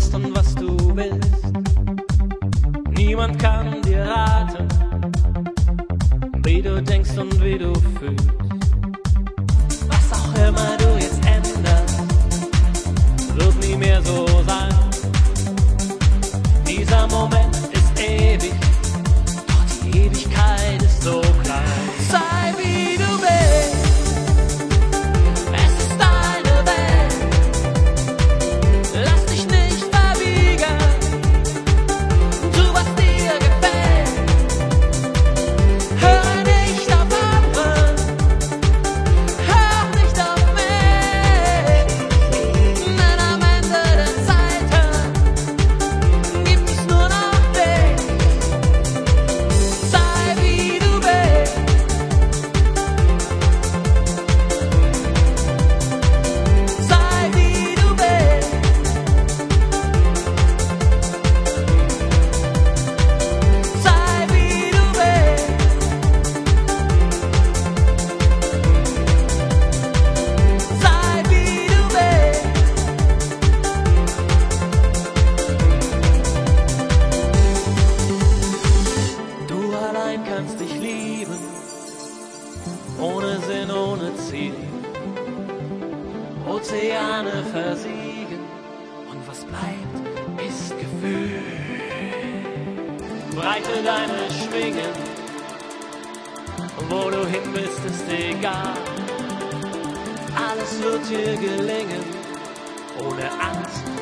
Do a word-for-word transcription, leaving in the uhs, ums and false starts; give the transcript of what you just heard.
bist und was du willst. Niemand kann dir raten, wie du denkst und wie du fühlst. Was auch immer du jetzt änderst, wird nie mehr so sein. Dieser Moment ist ewig, doch die Ewigkeit ist so klein. Sei wie du bist, es ist deine Welt. Lass dich nicht verbiegen, tu was dir gefällt. Höre nicht auf andere, hör nicht auf mich. Denn am Ende der Zeiten gibt es nur noch dich. Sei wie du bist. Sei wie du bist. Sei wie du bist. Sei wie du bist. Du allein kannst dich lieben, ohne Sinn, ohne Ziel. Ozeane versiegen und was bleibt, ist Gefühl. Breite deine Schwingen, wo du hin bist, ist egal. Alles wird dir gelingen, ohne Angst